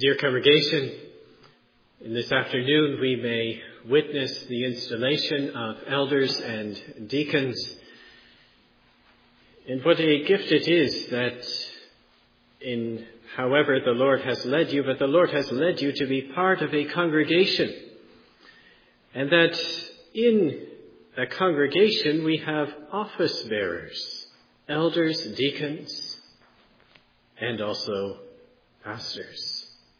Dear congregation, in this afternoon we may witness the installation of elders and deacons. And what a gift it is that in however the Lord has led you, but the Lord has led you to be part of a congregation. And that in a congregation we have office bearers, elders, deacons, and also pastors.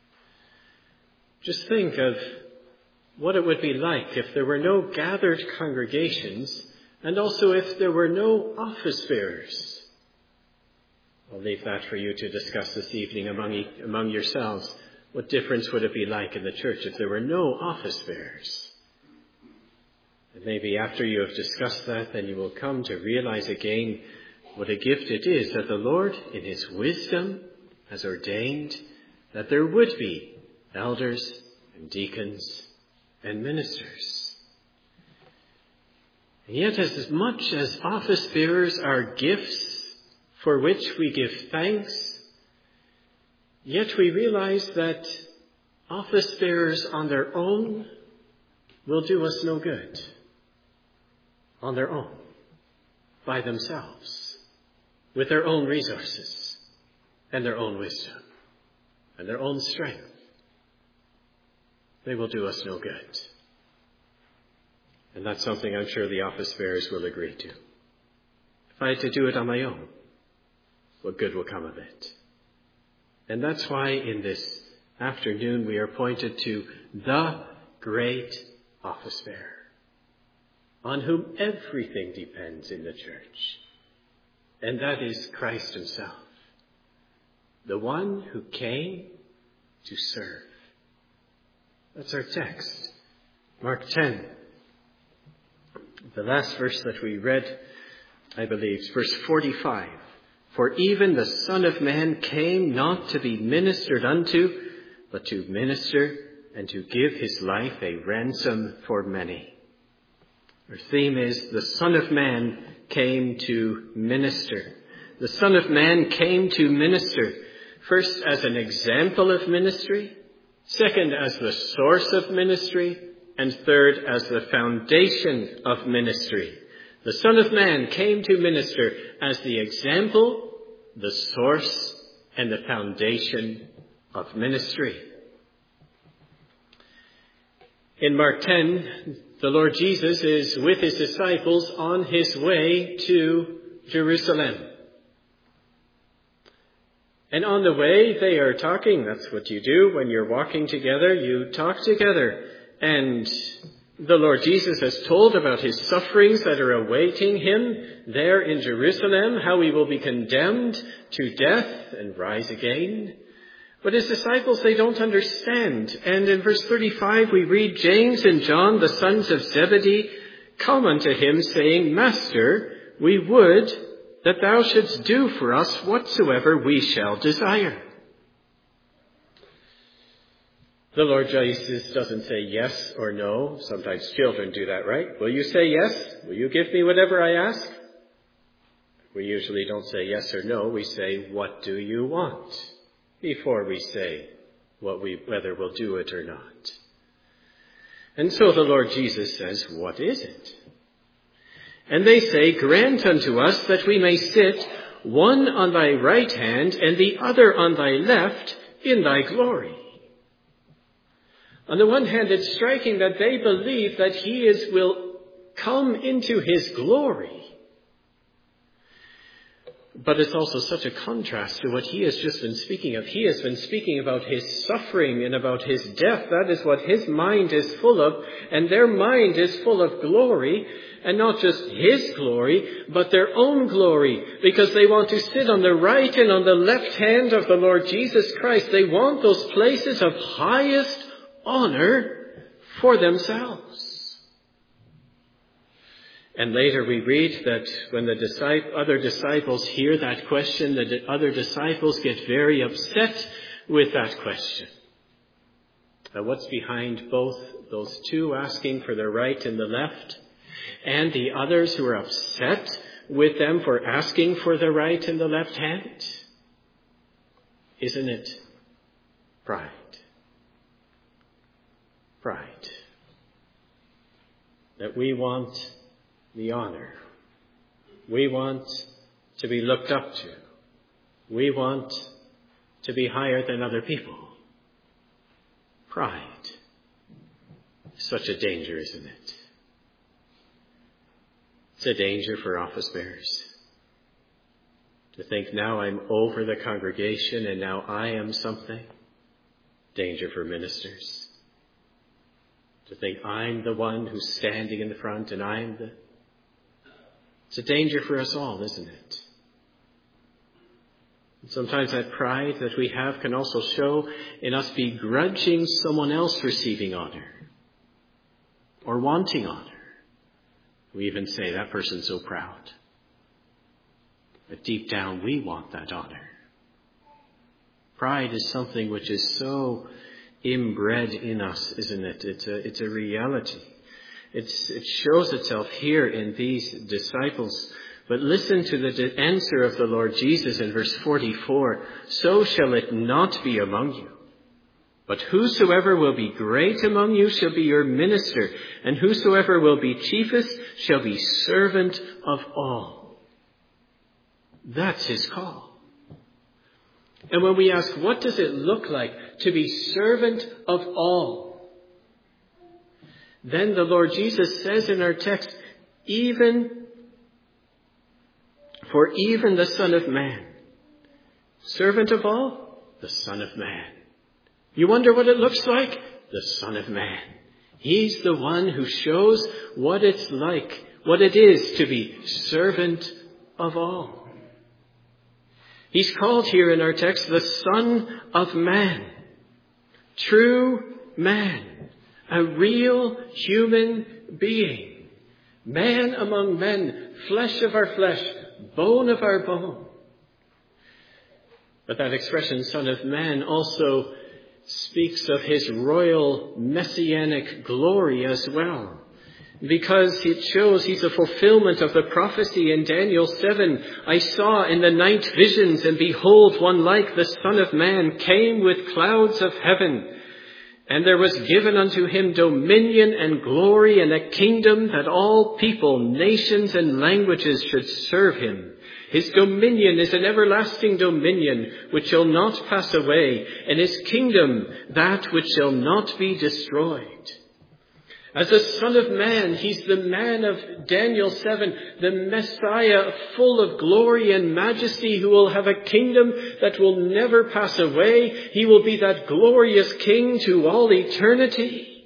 Just think of what it would be like if there were no gathered congregations and also if there were no office bearers. I'll leave that for you to discuss this evening among yourselves. What difference would it be like in the church if there were no office bearers? And maybe after you have discussed that, then you will come to realize again what a gift it is that the Lord, in his wisdom, has ordained that there would be elders and deacons and ministers. And yet, as much as office bearers are gifts for which we give thanks, yet we realize that office bearers on their own will do us no good. On their own, by themselves, with their own resources and their own wisdom and their own strength. They will do us no good. And that's something I'm sure the office bearers will agree to. If I had to do it on my own, what good will come of it? And that's why in this afternoon we are pointed to the great office bearer, on whom everything depends in the church. And that is Christ himself, the one who came to serve. That's our text, Mark 10. The last verse that we read, I believe, is verse 45. For even the Son of Man came not to be ministered unto, but to minister and to give his life a ransom for many. Our theme is the Son of Man came to minister. The Son of Man came to minister, first as an example of ministry, second as the source of ministry, and third as the foundation of ministry. The Son of Man came to minister as the example, the source, and the foundation of ministry. In Mark 10, the Lord Jesus is with his disciples on his way to Jerusalem. And on the way, they are talking. That's what you do when you're walking together. You talk together. And the Lord Jesus has told about his sufferings that are awaiting him there in Jerusalem, how he will be condemned to death and rise again. But his disciples, they don't understand. And in verse 35, we read, James and John, the sons of Zebedee, come unto him, saying, Master, we would that thou shouldst do for us whatsoever we shall desire. The Lord Jesus doesn't say yes or no. Sometimes children do that, right? Will you say yes? Will you give me whatever I ask? We usually don't say yes or no. We say, what do you want? Before we say whether we'll do it or not. And so the Lord Jesus says, what is it? And they say, grant unto us that we may sit, one on thy right hand and the other on thy left, in thy glory. On the one hand, it's striking that they believe that he will come into his glory. But it's also such a contrast to what he has just been speaking of. He has been speaking about his suffering and about his death. That is what his mind is full of. And their mind is full of glory. And not just his glory, but their own glory. Because they want to sit on the right and on the left hand of the Lord Jesus Christ. They want those places of highest honor for themselves. And later we read that when the other disciples hear that question, the other disciples get very upset with that question. Now, what's behind both those two asking for the right and the left, and the others who are upset with them for asking for the right and the left hand? Isn't it pride? Pride. That we want the honor. We want to be looked up to. We want to be higher than other people. Pride. Such a danger, isn't it? It's a danger for office bearers. To think now I'm over the congregation and now I am something. Danger for ministers. To think I'm the one who's standing in the front and It's a danger for us all, isn't it? And sometimes that pride that we have can also show in us begrudging someone else receiving honor or wanting honor. We even say that person's so proud. But deep down we want that honor. Pride is something which is so inbred in us, isn't it? It's a reality. It shows itself here in these disciples. But listen to the answer of the Lord Jesus in verse 44. So shall it not be among you. But whosoever will be great among you shall be your minister, and whosoever will be chiefest shall be servant of all. That's his call. And when we ask, what does it look like to be servant of all? Then the Lord Jesus says in our text, even the Son of Man. Servant of all? The Son of Man. You wonder what it looks like? The Son of Man. He's the one who shows what it's like, what it is to be servant of all. He's called here in our text the Son of Man. True man. A real human being. Man among men. Flesh of our flesh. Bone of our bone. But that expression, Son of Man, also speaks of his royal messianic glory as well. Because it shows he's a fulfillment of the prophecy in Daniel 7. I saw in the night visions, and behold, one like the Son of Man came with clouds of heaven. And there was given unto him dominion and glory and a kingdom that all people, nations and languages should serve him. His dominion is an everlasting dominion which shall not pass away, and his kingdom that which shall not be destroyed. As the Son of Man, he's the man of Daniel 7, the Messiah full of glory and majesty who will have a kingdom that will never pass away. He will be that glorious king to all eternity.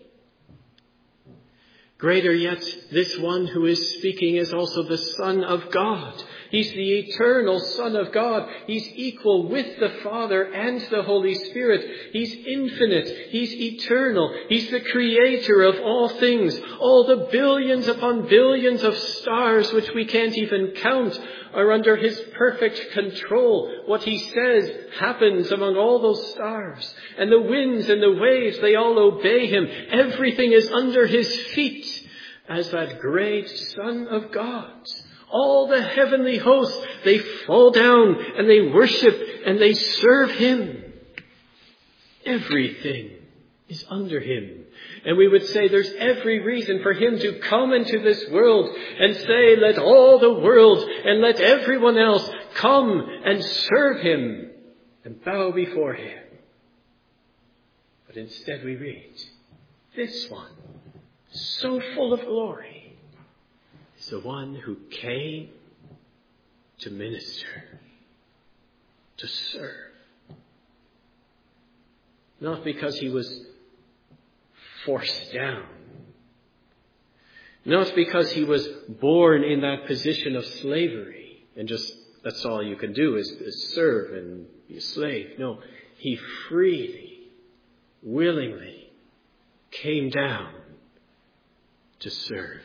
Greater yet, this one who is speaking is also the Son of God. He's the eternal Son of God. He's equal with the Father and the Holy Spirit. He's infinite. He's eternal. He's the creator of all things. All the billions upon billions of stars which we can't even count are under his perfect control. What he says happens among all those stars. And the winds and the waves, they all obey him. Everything is under his feet as that great Son of God. All the heavenly hosts, they fall down and they worship and they serve him. Everything is under him. And we would say there's every reason for him to come into this world and say, let all the world and let everyone else come and serve him and bow before him. But instead we read, this one, so full of glory, is the one who came to minister, to serve. Not because he was forced down. Not because he was born in that position of slavery and just that's all you can do is serve and be a slave. No, he freely, willingly came down to serve.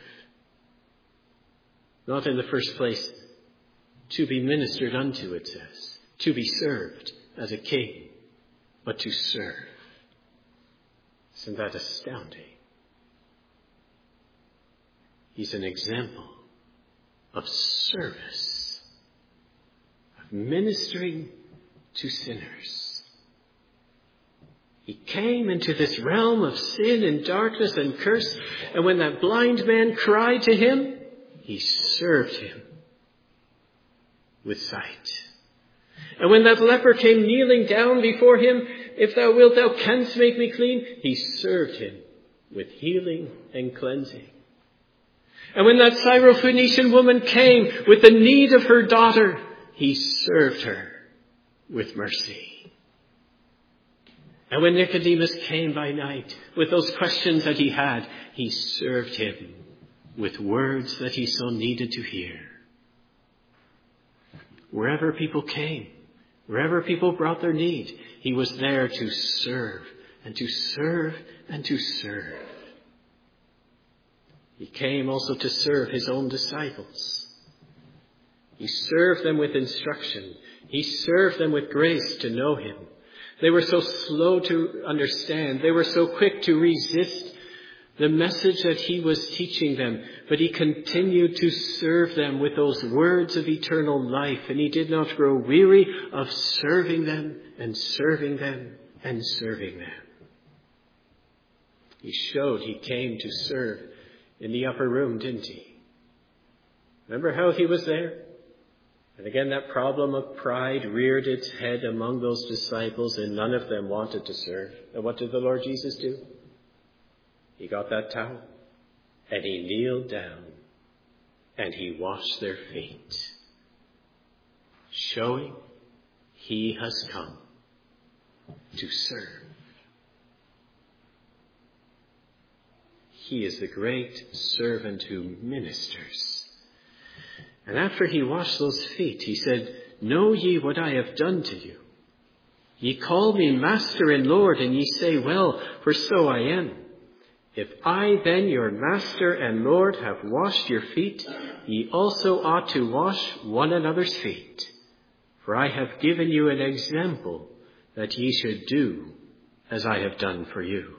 Not in the first place to be ministered unto, it says. To be served as a king, but to serve. Isn't that astounding? He's an example of service, of ministering to sinners. He came into this realm of sin and darkness and curse. And when that blind man cried to him, he served him with sight. And when that leper came kneeling down before him, if thou wilt, thou canst make me clean, he served him with healing and cleansing. And when that Syrophoenician woman came with the need of her daughter, he served her with mercy. And when Nicodemus came by night with those questions that he had, he served him with words that he so needed to hear. Wherever people came, wherever people brought their need, he was there to serve and to serve and to serve. He came also to serve his own disciples. He served them with instruction. He served them with grace to know him. They were so slow to understand. They were so quick to resist the message that he was teaching them. But he continued to serve them with those words of eternal life. And he did not grow weary of serving them and serving them and serving them. He showed he came to serve in the upper room, didn't he? Remember how he was there? And again, that problem of pride reared its head among those disciples, and none of them wanted to serve. And what did the Lord Jesus do? He got that towel, and he kneeled down, and he washed their feet, showing he has come to serve. He is the great servant who ministers. And after he washed those feet, he said, "Know ye what I have done to you? Ye call me Master and Lord, and ye say, Well, for so I am. If I then, your Master and Lord, have washed your feet, ye also ought to wash one another's feet. For I have given you an example that ye should do as I have done for you."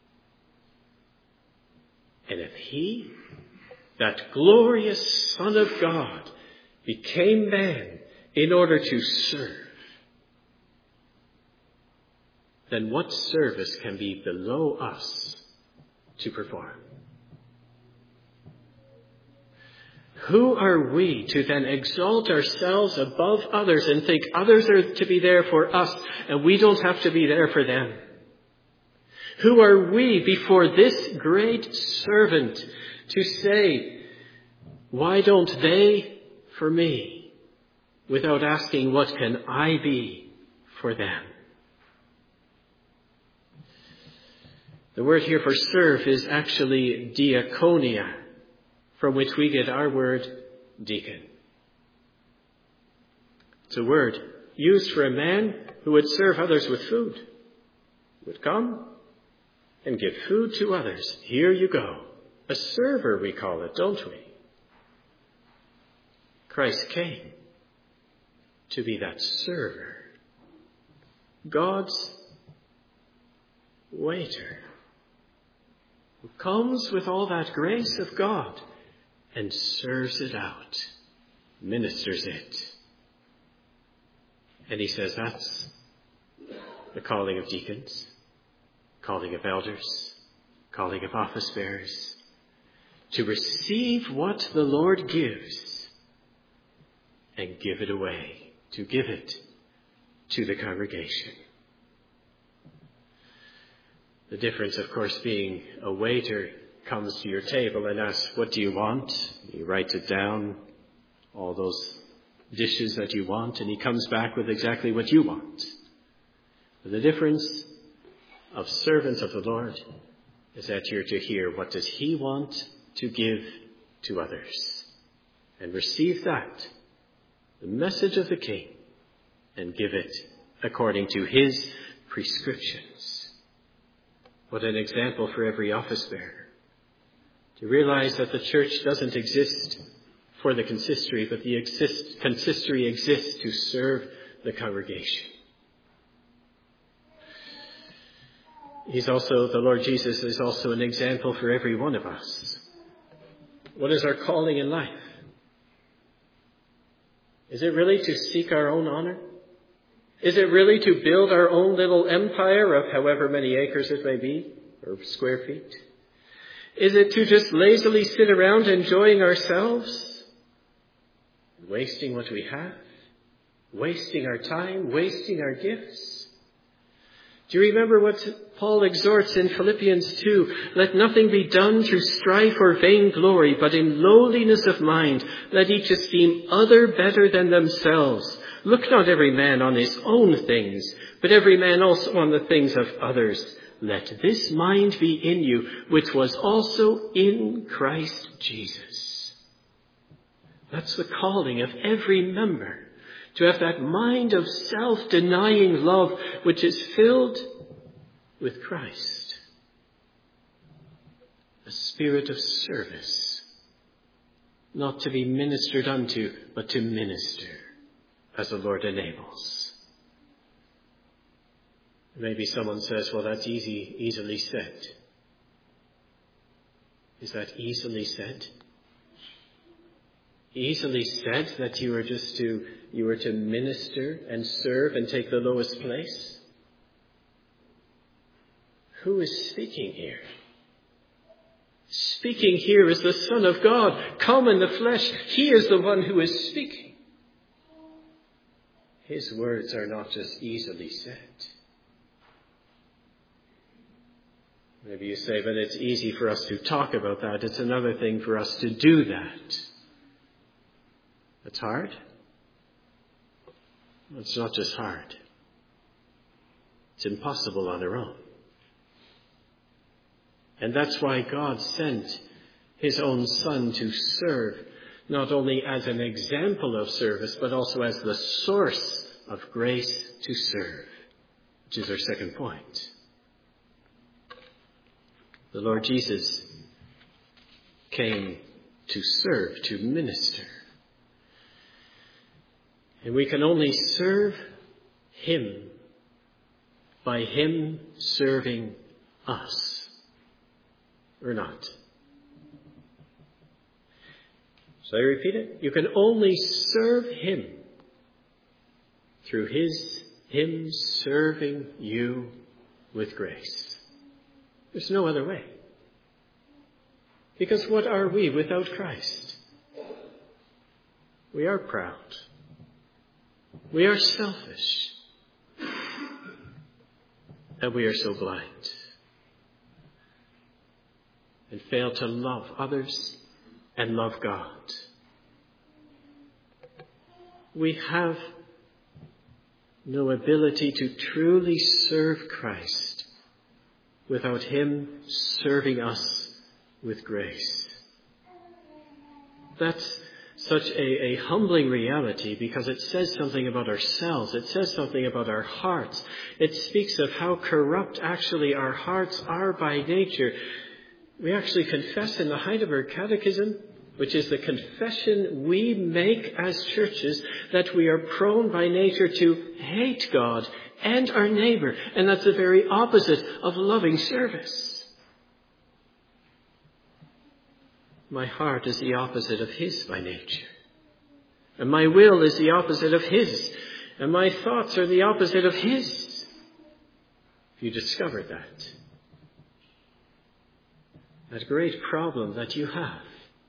And if he, that glorious Son of God, became man in order to serve, then what service can be below us to perform? Who are we to then exalt ourselves above others and think others are to be there for us and we don't have to be there for them? Who are we before this great servant to say, why don't they for me, without asking, what can I be for them? The word here for serve is actually diakonia, from which we get our word deacon. It's a word used for a man who would serve others with food. He would come and give food to others. Here you go. A server, we call it, don't we? Christ came to be that server. God's waiter, who comes with all that grace of God and serves it out, ministers it. And he says that's the calling of deacons, calling of elders, calling of office bearers, to receive what the Lord gives and give it away, to give it to the congregation. The difference, of course, being a waiter comes to your table and asks, what do you want? He writes it down, all those dishes that you want, and he comes back with exactly what you want. But the difference of servants of the Lord is that you're to hear what does he want to give to others, and receive that, the message of the King, and give it according to his prescriptions. What an example for every office bearer. To realize that the church doesn't exist for the consistory, but the consistory exists to serve the congregation. The Lord Jesus is also an example for every one of us. What is our calling in life? Is it really to seek our own honor? Is it really to build our own little empire of however many acres it may be, or square feet? Is it to just lazily sit around enjoying ourselves, wasting what we have, wasting our time, wasting our gifts? Do you remember what Paul exhorts in Philippians 2? Let nothing be done through strife or vainglory, but in lowliness of mind, let each esteem other better than themselves. Look not every man on his own things, but every man also on the things of others. Let this mind be in you, which was also in Christ Jesus. That's the calling of every member, to have that mind of self-denying love which is filled with Christ. A spirit of service, not to be ministered unto, but to minister as the Lord enables. Maybe someone says, well, that's easily said. Is that easily said? Easily said that you were to minister and serve and take the lowest place? Who is speaking here? Speaking here is the Son of God, come in the flesh. He is the one who is speaking. His words are not just easily said. Maybe you say, but it's easy for us to talk about that. It's another thing for us to do that. It's hard? It's not just hard. It's impossible on our own. And that's why God sent his own Son to serve, not only as an example of service, but also as the source of grace to serve, which is our second point. The Lord Jesus came to serve, to minister. And we can only serve him by him serving us, or not. So I repeat it. You can only serve him through him serving you with grace. There's no other way. Because what are we without Christ? We are proud. We are selfish. And we are so blind. And fail to love others and love God. We have no ability to truly serve Christ without him serving us with grace. That's such a humbling reality because it says something about ourselves. It says something about our hearts. It speaks of how corrupt actually our hearts are by nature. We actually confess in the Heidelberg Catechism, which is the confession we make as churches, that we are prone by nature to hate God and our neighbor. And that's the very opposite of loving service. My heart is the opposite of his by nature. And my will is the opposite of his. And my thoughts are the opposite of his. If you discover that great problem that you have,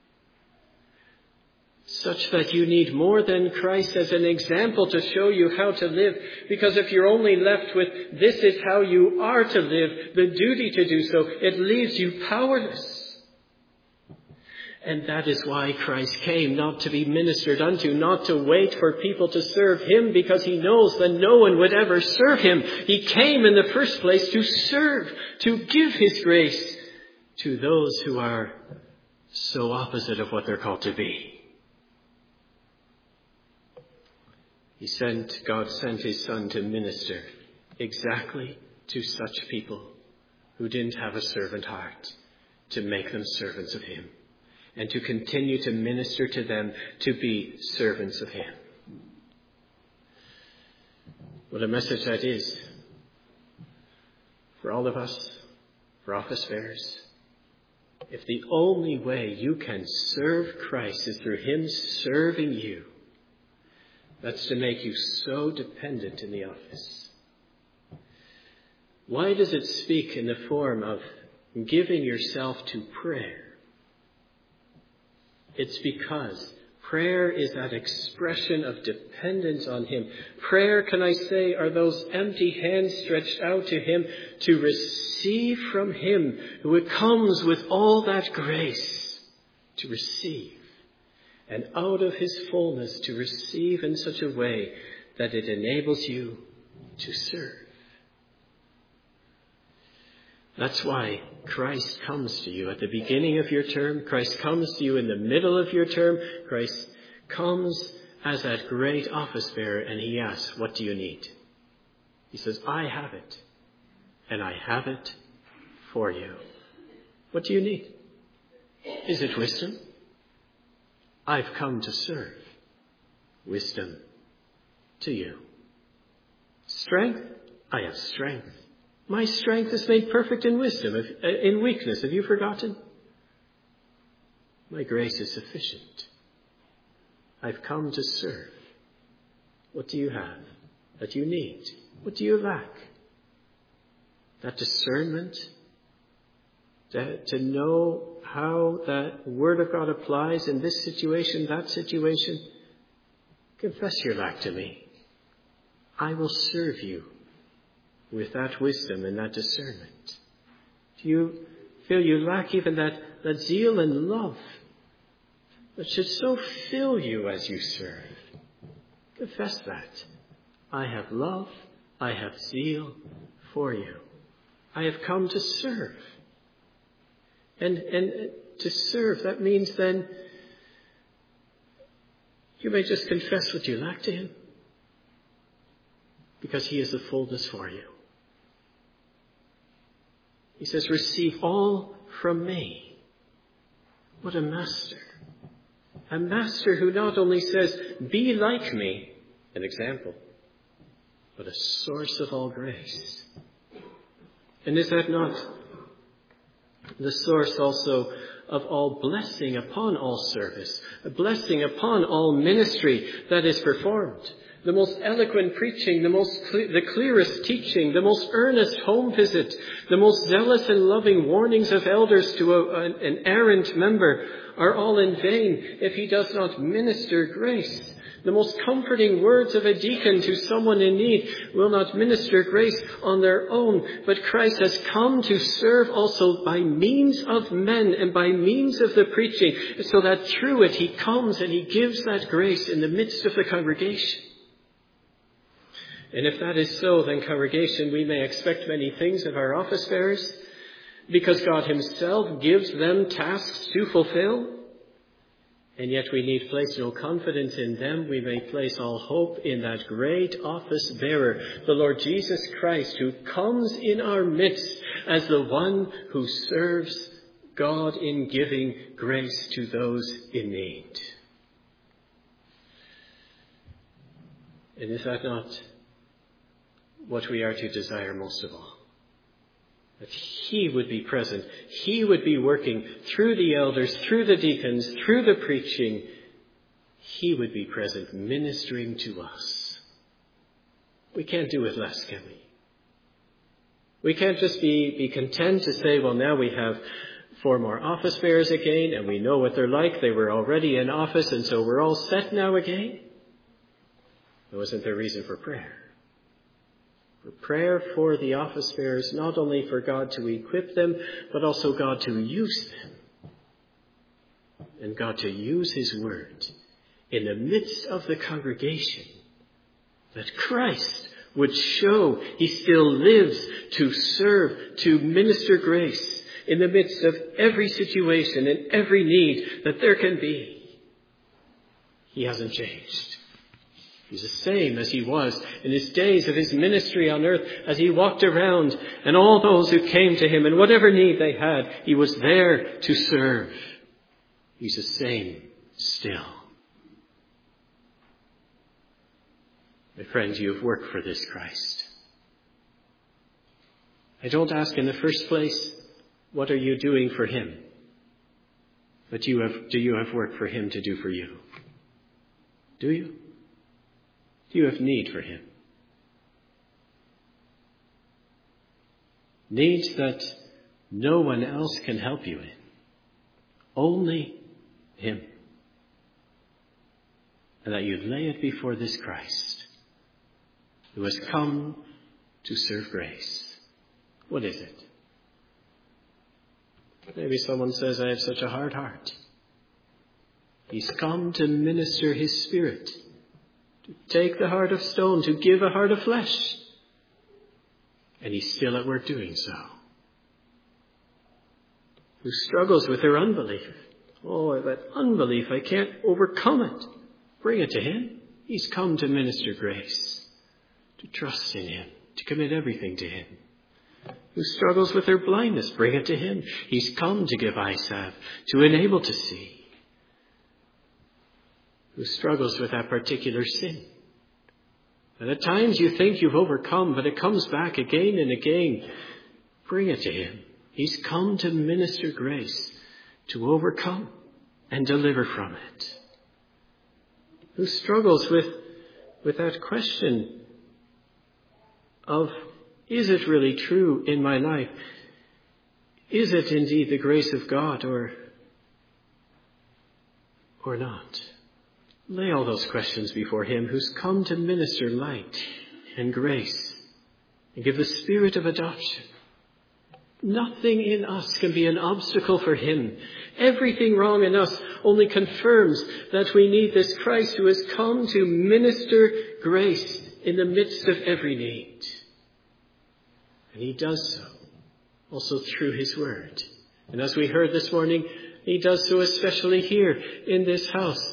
such that you need more than Christ as an example to show you how to live. Because if you're only left with, this is how you are to live, the duty to do so, it leaves you powerless. And that is why Christ came, not to be ministered unto, not to wait for people to serve him, because he knows that no one would ever serve him. He came in the first place to serve, to give his grace to those who are so opposite of what they're called to be. God sent his Son to minister exactly to such people who didn't have a servant heart, to make them servants of him, and to continue to minister to them to be servants of him. What a message that is for all of us, for office bearers. If the only way you can serve Christ is through him serving you, That's to make you so dependent in the office. Why does it speak in the form of giving yourself to prayer? It's because prayer is that expression of dependence on Him. Prayer, can I say, are those empty hands stretched out to Him to receive from Him, who comes with all that grace to receive. And out of His fullness to receive in such a way that it enables you to serve. That's why Christ comes to you at the beginning of your term. Christ comes to you in the middle of your term. Christ comes as that great office bearer, and He asks, what do you need? He says, I have it, and I have it for you. What do you need? Is it wisdom? I've come to serve. Wisdom to you. Strength? I have strength. My strength is made perfect in wisdom, in weakness. Have you forgotten? My grace is sufficient. I've come to serve. What do you have that you need? What do you lack? That discernment, to know how that Word of God applies in this situation, that situation. Confess your lack to me. I will serve you with that wisdom and that discernment. Do you feel you lack even that zeal and love that should so fill you as you serve? Confess that. I have love, I have zeal for you. I have come to serve. And to serve, that means then you may just confess what you lack to Him, because He is the fullness for you. He says, receive all from me. What a master. A master who not only says, be like me, an example, but a source of all grace. And is that not the source also of all blessing upon all service, a blessing upon all ministry that is performed? The most eloquent preaching, the clearest teaching, the most earnest home visit, the most zealous and loving warnings of elders to an errant member are all in vain if he does not minister grace. The most comforting words of a deacon to someone in need will not minister grace on their own, but Christ has come to serve also by means of men and by means of the preaching, so that through it He comes and He gives that grace in the midst of the congregation. And if that is so, then congregation, we may expect many things of our office bearers, because God Himself gives them tasks to fulfill. And yet we need place no confidence in them. We may place all hope in that great office bearer, the Lord Jesus Christ, who comes in our midst as the one who serves God in giving grace to those in need. And is that not what we are to desire most of all? That He would be present. He would be working through the elders, through the deacons, through the preaching. He would be present, ministering to us. We can't do with less, can we? We can't just be content to say, well, now we have 4 more office bearers again, and we know what they're like. They were already in office, and so we're all set now again. Wasn't there reason for prayer? For prayer for the office bearers, not only for God to equip them, but also God to use them. And God to use His word in the midst of the congregation, that Christ would show He still lives to serve, to minister grace in the midst of every situation and every need that there can be. He hasn't changed. He's the same as He was in His days of His ministry on earth, as He walked around, and all those who came to Him and whatever need they had, He was there to serve. He's the same still. My friends, you have worked for this Christ. I don't ask in the first place, what are you doing for Him? But do you have work for Him to do for you? Do you? Do you have need for him? Needs that no one else can help you in. Only him. And that you lay it before this Christ who has come to serve grace. What is it? Maybe someone says, I have such a hard heart. He's come to minister his Spirit, to take the heart of stone, to give a heart of flesh. And he's still at work doing so. Who struggles with their unbelief. Oh, that unbelief, I can't overcome it. Bring it to him. He's come to minister grace, to trust in him, to commit everything to him. Who struggles with their blindness, bring it to him. He's come to give eye salve, to enable to see. Who struggles with that particular sin. And at times you think you've overcome, but it comes back again and again. Bring it to him. He's come to minister grace, to overcome and deliver from it. Who struggles with that question of, is it really true in my life? Is it indeed the grace of God or not? Lay all those questions before him who's come to minister light and grace and give the spirit of adoption. Nothing in us can be an obstacle for him. Everything wrong in us only confirms that we need this Christ who has come to minister grace in the midst of every need. And he does so also through his word. And as we heard this morning, he does so especially here in this house,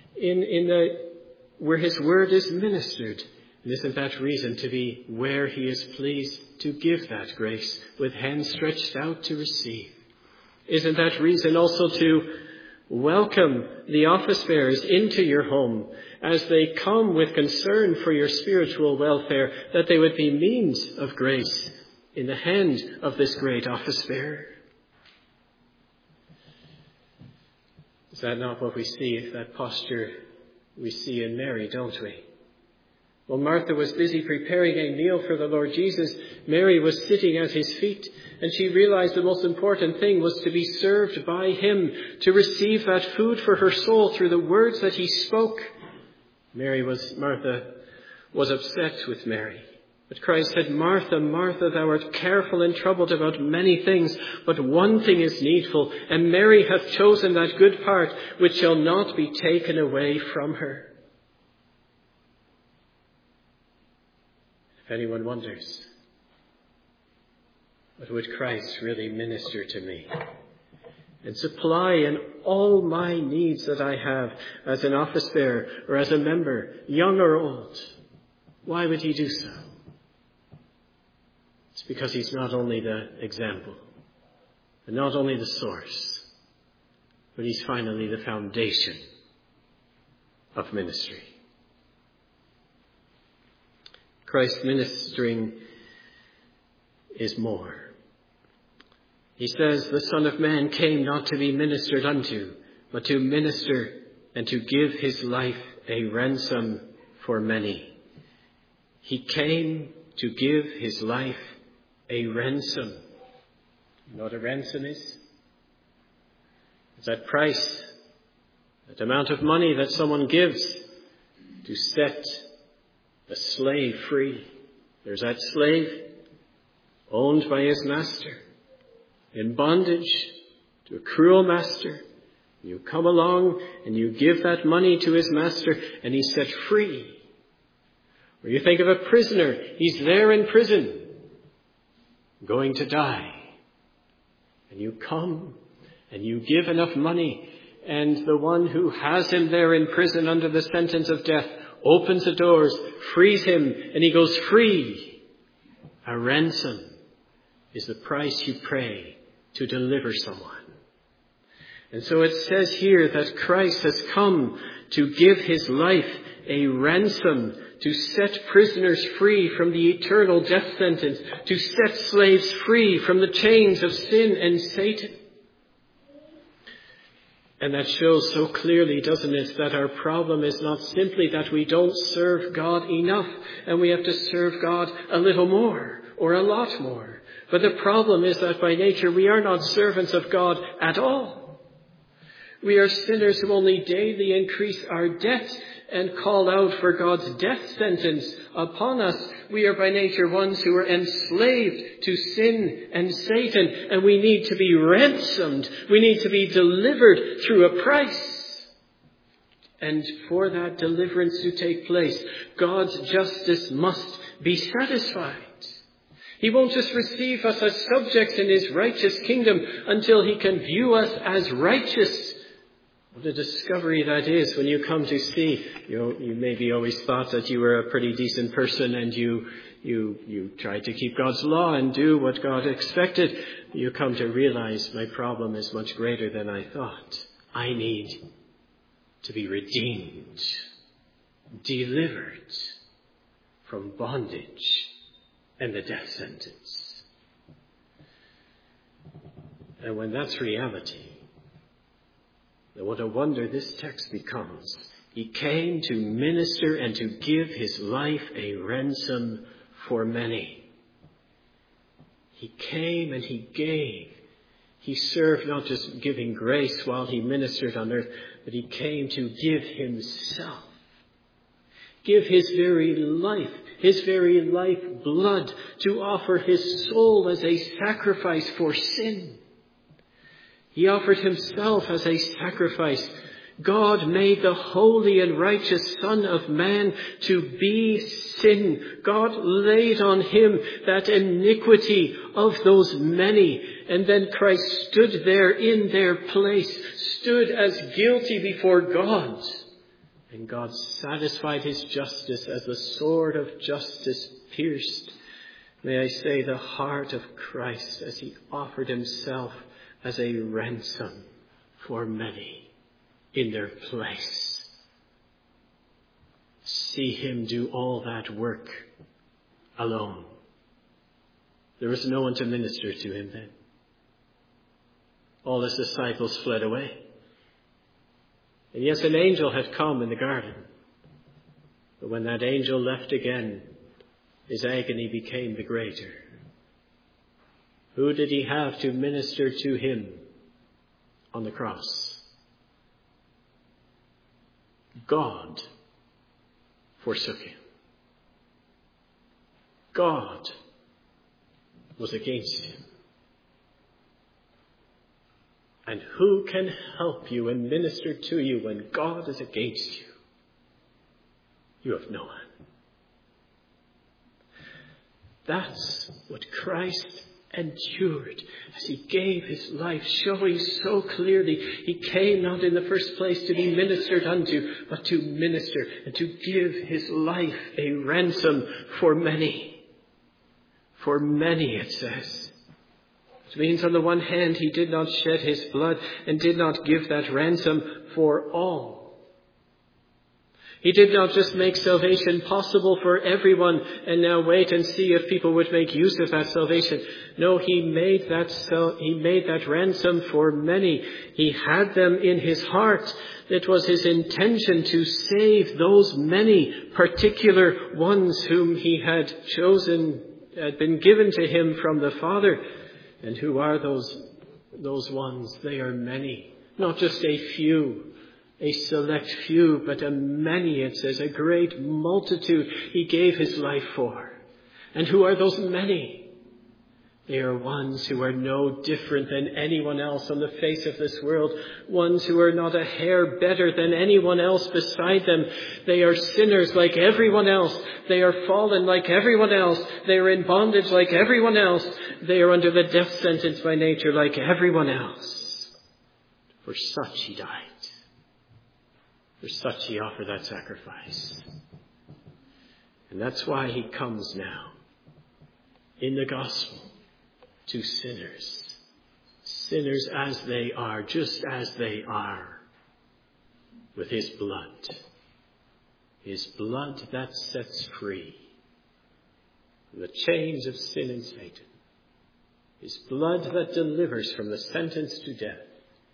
where his word is ministered. And isn't that reason to be where he is pleased to give that grace with hands stretched out to receive? Isn't that reason also to welcome the office bearers into your home as they come with concern for your spiritual welfare, that they would be means of grace in the hand of this great office bearer? Is that not what we see, that posture we see in Mary, don't we? While Martha was busy preparing a meal for the Lord Jesus, Mary was sitting at his feet, and she realized the most important thing was to be served by him, to receive that food for her soul through the words that he spoke. Martha was upset with Mary. But Christ said, Martha, Martha, thou art careful and troubled about many things, but one thing is needful, and Mary hath chosen that good part which shall not be taken away from her. If anyone wonders, what would Christ really minister to me and supply in all my needs that I have as an office bearer or as a member, young or old? Why would he do so? It's because he's not only the example and not only the source, but he's finally the foundation of ministry. Christ's ministering is more. He says, the Son of Man came not to be ministered unto, but to minister and to give his life a ransom for many. He came to give his life a ransom. You know what a ransom is? It's that price, that amount of money that someone gives to set a slave free. There's that slave owned by his master, in bondage to a cruel master. You come along and you give that money to his master and he's set free. Or you think of a prisoner, he's there in prison, going to die. And you come and you give enough money, and the one who has him there in prison under the sentence of death opens the doors, frees him, and he goes free. A ransom is the price you pay to deliver someone. And so it says here that Christ has come to give his life a ransom, to set prisoners free from the eternal death sentence, to set slaves free from the chains of sin and Satan. And that shows so clearly, doesn't it, that our problem is not simply that we don't serve God enough and we have to serve God a little more or a lot more. But the problem is that by nature we are not servants of God at all. We are sinners who only daily increase our debt and call out for God's death sentence upon us. We are by nature ones who are enslaved to sin and Satan, and we need to be ransomed. We need to be delivered through a price. And for that deliverance to take place, God's justice must be satisfied. He won't just receive us as subjects in his righteous kingdom until he can view us as righteous. What a discovery that is when you come to see, you maybe always thought that you were a pretty decent person and you tried to keep God's law and do what God expected. You come to realize my problem is much greater than I thought. I need to be redeemed, delivered from bondage and the death sentence. And when that's reality, what a wonder this text becomes. He came to minister and to give his life a ransom for many. He came and he gave. He served not just giving grace while he ministered on earth, but he came to give himself. Give his very life blood, to offer his soul as a sacrifice for sin. He offered himself as a sacrifice. God made the holy and righteous Son of Man to be sin. God laid on him that iniquity of those many. And then Christ stood there in their place, stood as guilty before God. And God satisfied his justice as the sword of justice pierced, may I say, the heart of Christ as he offered himself as a ransom for many in their place. See him do all that work alone. There was no one to minister to him then. All his disciples fled away. And yes, an angel had come in the garden. But when that angel left again, his agony became the greater. Who did he have to minister to him on the cross? God forsook him. God was against him. And who can help you and minister to you when God is against you? You have no one. That's what Christ endured as he gave his life, showing so clearly he came not in the first place to be ministered unto, but to minister and to give his life a ransom for many. For many, it says. It means on the one hand, he did not shed his blood and did not give that ransom for all. He did not just make salvation possible for everyone and now wait and see if people would make use of that salvation. No, he made that ransom for many. He had them in his heart. It was his intention to save those many particular ones whom he had chosen, had been given to him from the Father. And who are those ones? They are many, not just a few. A select few, but a many, it says, a great multitude he gave his life for. And who are those many? They are ones who are no different than anyone else on the face of this world. Ones who are not a hair better than anyone else beside them. They are sinners like everyone else. They are fallen like everyone else. They are in bondage like everyone else. They are under the death sentence by nature like everyone else. For such he died. For such he offered that sacrifice. And that's why he comes now in the gospel to sinners. Sinners as they are, just as they are, with his blood. His blood that sets free from the chains of sin and Satan. His blood that delivers from the sentence to death.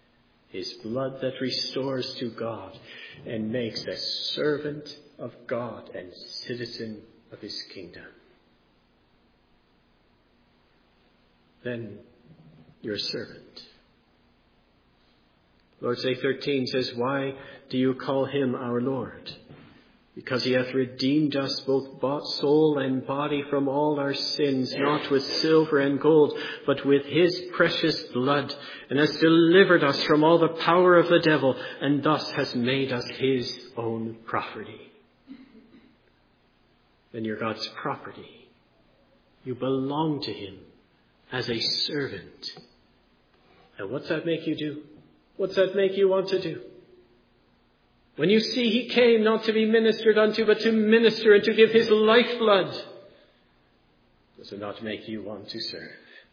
his blood that restores to God and makes a servant of God and citizen of his kingdom. Then you're a servant. Lord's Day 13 says, why do you call him our Lord? Because he hath redeemed us both soul and body from all our sins, not with silver and gold, but with his precious blood, and has delivered us from all the power of the devil, and thus has made us his own property. Then you're God's property. You belong to him as a servant. And what's that make you do? What's that make you want to do? When you see he came not to be ministered unto, but to minister and to give his lifeblood, does it not make you want to serve?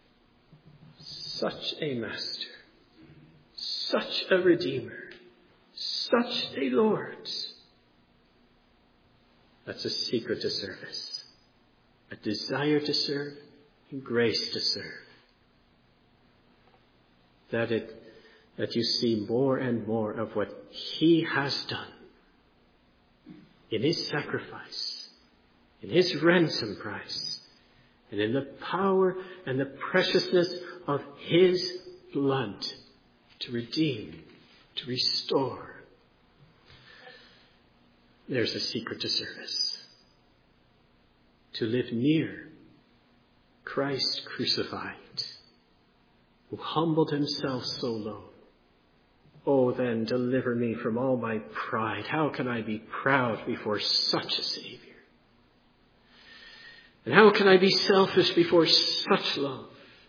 Such a master, such a redeemer, such a Lord. That's a secret to service, a desire to serve and grace to serve. That you see more and more of what he has done in his sacrifice, in his ransom price, and in the power and the preciousness of his blood to redeem, to restore. There's a secret to service. To live near Christ crucified, who humbled himself so low. Oh, then deliver me from all my pride. How can I be proud before such a Savior? And how can I be selfish before such love?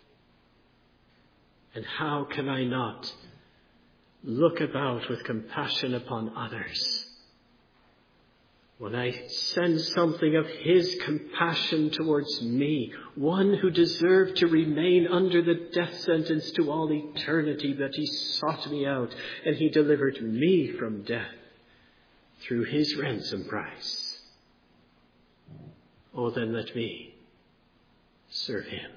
And how can I not look about with compassion upon others when I send something of his compassion towards me, one who deserved to remain under the death sentence to all eternity, but he sought me out and he delivered me from death through his ransom price. Oh, then let me serve him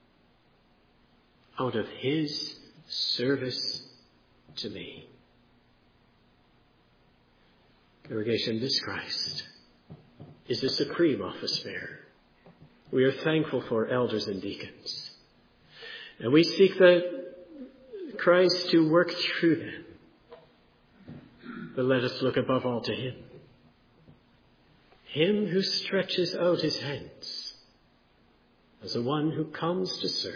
out of his service to me. Congregation, this Christ is the supreme office bearer. We are thankful for elders and deacons. And we seek that Christ to work through them. But let us look above all to him. Him who stretches out his hands as the one who comes to serve.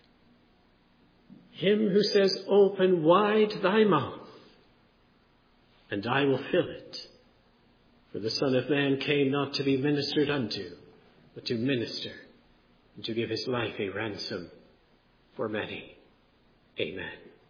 Him who says, open wide thy mouth, and I will fill it. For the Son of Man came not to be ministered unto, but to minister and to give his life a ransom for many. Amen.